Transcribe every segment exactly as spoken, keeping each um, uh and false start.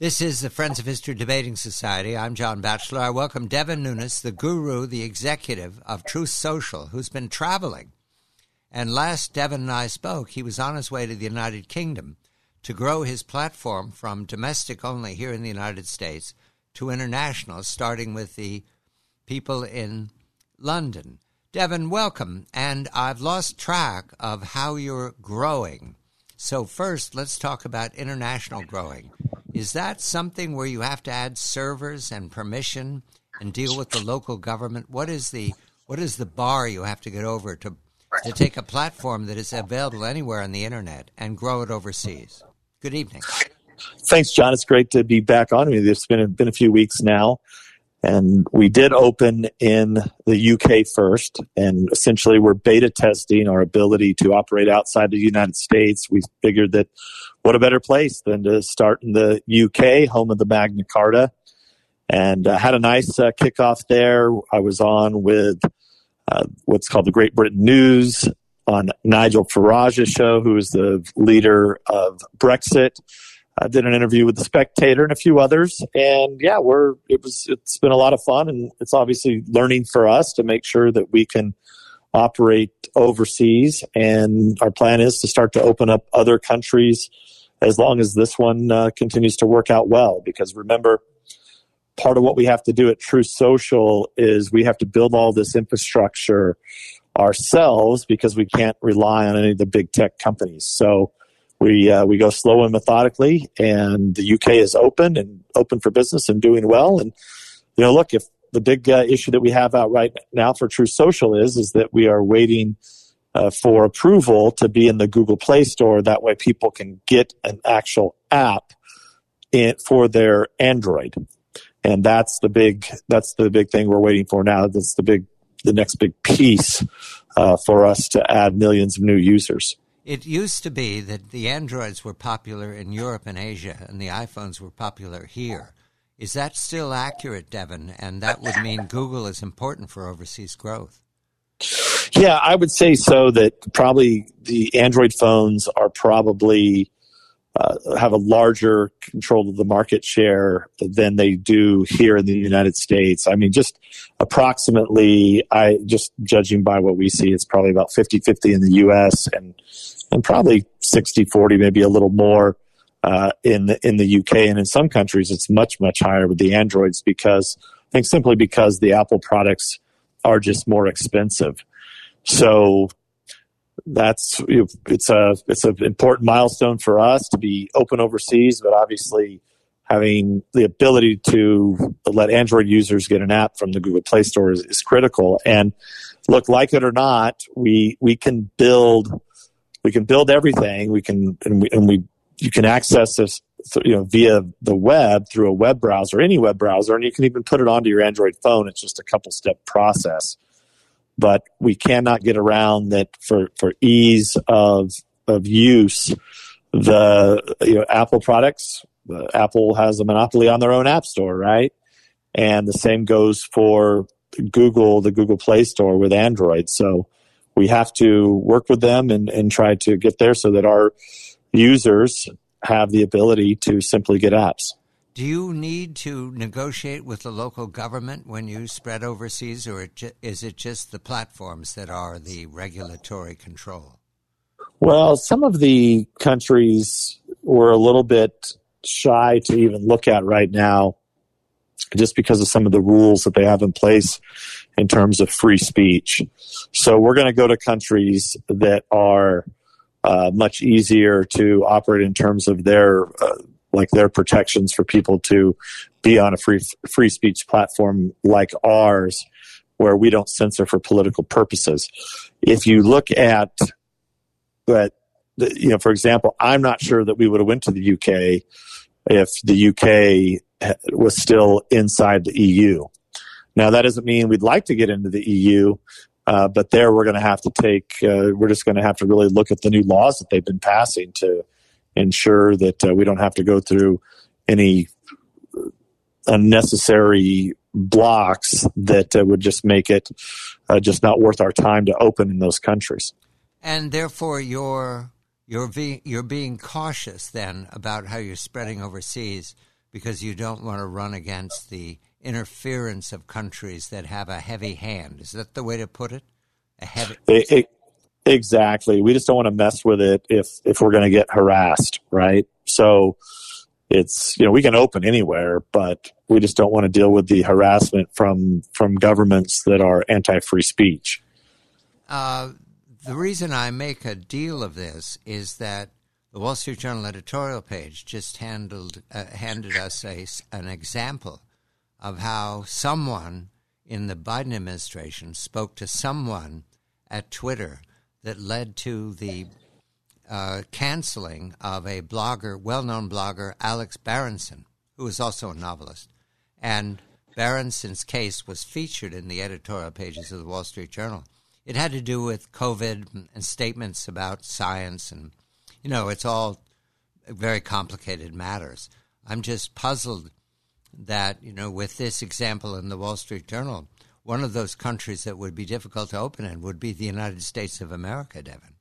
This is the Friends of History Debating Society. I'm John Batchelor. I welcome Devin Nunes, the guru, the executive of Truth Social, who's been traveling. And last Devin and I spoke, he was on his way to the United Kingdom to grow his platform from domestic only here in the United States to international, starting with the people in London. Devin, welcome. And I've lost track of how you're growing. So first, let's talk about international growing. Is that something where you have to add servers and permission and deal with the local government? What is the what is the bar you have to get over to to take a platform that is available anywhere on the internet and grow it overseas? Good evening. Thanks, John. It's great to be back on. It's been been a few weeks now, and we did open in the U K first, and essentially we're beta testing our ability to operate outside the United States. We figured that what a better place than to start in the U K, home of the Magna Carta, and uh, had a nice uh, kickoff there. I was on with uh, what's called the Great Britain News on Nigel Farage's show, who is the leader of Brexit. I did an interview with The Spectator and a few others, and yeah, we're it was it's been a lot of fun, and it's obviously learning for us to make sure that we can operate overseas. And our plan is to start to open up other countries as long as this one uh, continues to work out well. Because remember, part of what we have to do at Truth Social is we have to build all this infrastructure ourselves because we can't rely on any of the big tech companies. So we uh, we go slow and methodically, and the U K is open and open for business and doing well. And you know, look, if the big uh, issue that we have out right now for Truth Social is is that we are waiting uh, for approval to be in the Google Play Store. That way, people can get an actual app in, for their Android, and that's the big that's the big thing we're waiting for now. That's the big the next big piece uh, for us to add millions of new users. It used to be that the Androids were popular in Europe and Asia, and the iPhones were popular here. Is that still accurate, Devin? And that would mean Google is important for overseas growth. Yeah, I would say so, that probably the Android phones are probably uh, have a larger control of the market share than they do here in the United States. I mean, just approximately, I just judging by what we see, it's probably about fifty-fifty in the U S and and probably sixty forty, maybe a little more uh, in the in the U K. And in some countries, it's much, much higher with the Androids because I think simply because the Apple products are just more expensive. So that's it's a it's an important milestone for us to be open overseas, but obviously having the ability to let Android users get an app from the Google Play Store is, is critical. And look, like it or not, we we can build we can build everything. We can and we, and we you can access this, you know, via the web through a web browser, any web browser, and you can even put it onto your Android phone. It's just a couple step process. But we cannot get around that for, for ease of of use. The you know, Apple products, uh, Apple has a monopoly on their own app store, right? And the same goes for Google, the Google Play Store with Android. So we have to work with them and, and try to get there so that our users have the ability to simply get apps. Do you need to negotiate with the local government when you spread overseas, or is it just the platforms that are the regulatory control? Well, some of the countries we're a little bit shy to even look at right now just because of some of the rules that they have in place in terms of free speech. So we're going to go to countries that are uh, much easier to operate in terms of their uh, like their protections for people to be on a free free speech platform like ours, where we don't censor for political purposes. If you look at, but you know, for example, I'm not sure that we would have went to the U K if the U K was still inside the E U. Now, that doesn't mean we'd like to get into the E U, uh, but there we're going to have to take, uh, we're just going to have to really look at the new laws that they've been passing to ensure that uh, we don't have to go through any unnecessary blocks that uh, would just make it uh, just not worth our time to open in those countries. And therefore, you're you're being you're being cautious then about how you're spreading overseas because you don't want to run against the interference of countries that have a heavy hand. Is that the way to put it? A heavy. It, it, exactly. We just don't want to mess with it if if we're going to get harassed, right? So it's, you know, we can open anywhere, but we just don't want to deal with the harassment from from governments that are anti-free speech. Uh, the reason I make a deal of this is that the Wall Street Journal editorial page just handled uh, handed us a, an example of how someone in the Biden administration spoke to someone at Twitter that led to the uh, canceling of a blogger, well-known blogger, Alex Berenson, who is also a novelist. And Berenson's case was featured in the editorial pages of the Wall Street Journal. It had to do with COVID and statements about science, and, you know, it's all very complicated matters. I'm just puzzled that, you know, with this example in the Wall Street Journal, one of those countries that would be difficult to open in would be the United States of America, Devin.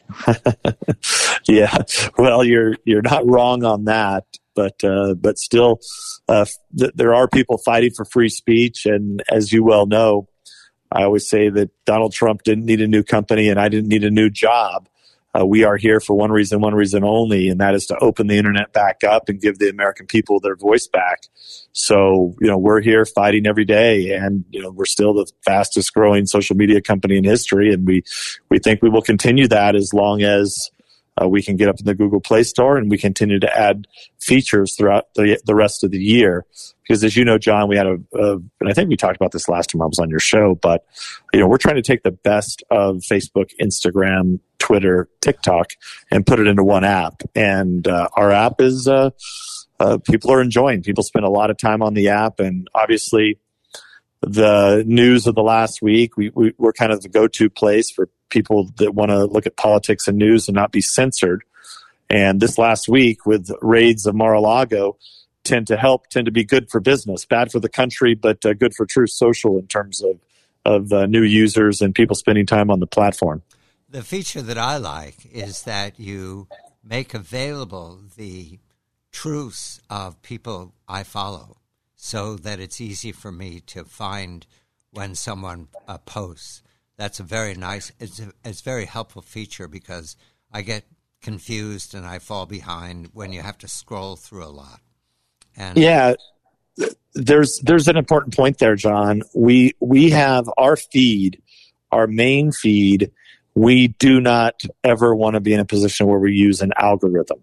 Yeah, well, you're you're not wrong on that, but uh, but still, uh, th- there are people fighting for free speech, and as you well know, I always say that Donald Trump didn't need a new company, and I didn't need a new job. Uh, we are here for one reason, one reason only, and that is to open the internet back up and give the American people their voice back. So, you know, we're here fighting every day, and, you know, we're still the fastest growing social media company in history, and we, we think we will continue that as long as uh, we can get up in the Google Play Store and we continue to add features throughout the, the rest of the year. Because as you know, John, we had a, a, and I think we talked about this last time I was on your show, but, you know, we're trying to take the best of Facebook, Instagram, Twitter, TikTok, and put it into one app. And uh, our app is, uh, uh, people are enjoying. People spend a lot of time on the app, and obviously the news of the last week, we, we, we're kind of the go-to place for people that want to look at politics and news and not be censored. And this last week with raids of Mar-a-Lago tend to help, tend to be good for business, bad for the country, but uh, good for Truth Social in terms of, of uh, new users and people spending time on the platform. The feature that I like is that you make available the truths of people I follow so that it's easy for me to find when someone uh, posts. That's a very nice, it's a, it's a very helpful feature because I get confused and I fall behind when you have to scroll through a lot. And yeah, there's there's an important point there, John. We we have our feed, our main feed. We do not ever want to be in a position where we use an algorithm.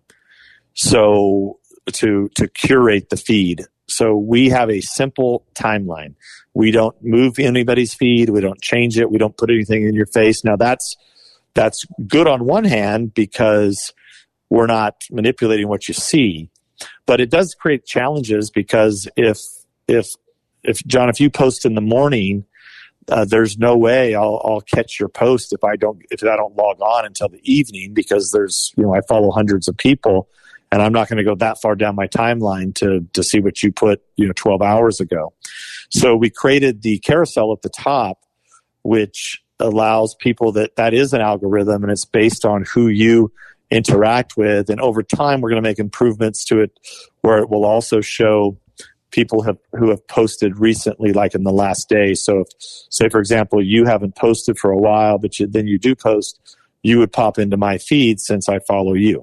So to to curate the feed. So we have a simple timeline. We don't move anybody's feed. We don't change it. We don't put anything in your face. Now that's that's good on one hand because we're not manipulating what you see. But it does create challenges because if if if John, if you post in the morning, uh, there's no way I'll, I'll catch your post if I don't if I don't log on until the evening because there's you know I follow hundreds of people and I'm not going to go that far down my timeline to to see what you put you know twelve hours ago. So we created the carousel at the top, which allows people that that is an algorithm and it's based on who you interact with, and over time we're going to make improvements to it where it will also show people have who have posted recently, like in the last day. So if, say for example, you haven't posted for a while, but you, then you do post, you would pop into my feed since I follow you.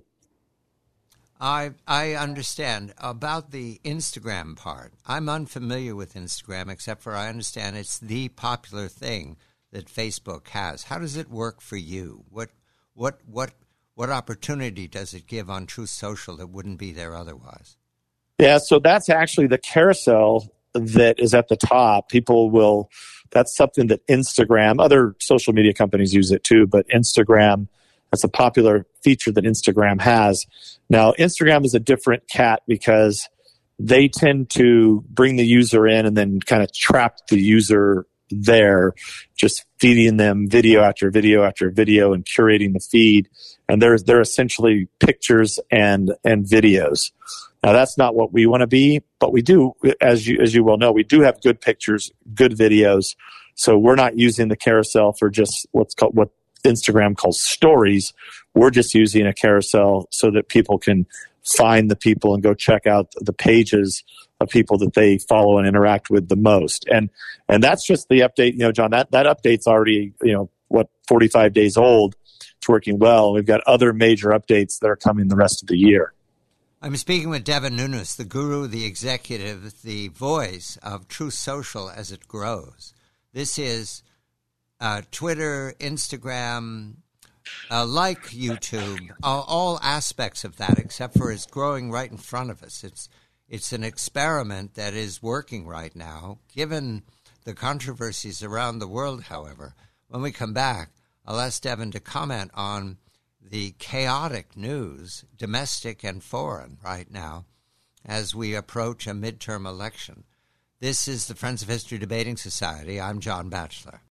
I I understand about the Instagram part. I'm unfamiliar with Instagram, except for I understand it's the popular thing that Facebook has. How does it work for you? What what what What opportunity does it give on Truth Social that wouldn't be there otherwise? Yeah, so that's actually the carousel that is at the top. People will, that's something that Instagram, other social media companies use it too, but Instagram, that's a popular feature that Instagram has. Now, Instagram is a different cat because they tend to bring the user in and then kind of trap the user there, just feeding them video after video after video and curating the feed. And they're, they're essentially pictures and, and videos. Now that's not what we want to be, but we do, as you, as you well know, we do have good pictures, good videos. So we're not using the carousel for just what's called, what Instagram calls stories. We're just using a carousel so that people can find the people and go check out the pages of people that they follow and interact with the most. And and that's just the update, you know, John, that, that update's already, you know, what, forty-five days old. It's working well. We've got other major updates that are coming the rest of the year. I'm speaking with Devin Nunes, the guru, the executive, the voice of Truth Social as it grows. This is uh, Twitter, Instagram, uh, like YouTube, uh, all aspects of that, except for it's growing right in front of us. It's it's an experiment that is working right now. Given the controversies around the world, however, when we come back, I'll ask Devin to comment on the chaotic news, domestic and foreign, right now, as we approach a midterm election. This is the Friends of History Debating Society. I'm John Batchelor.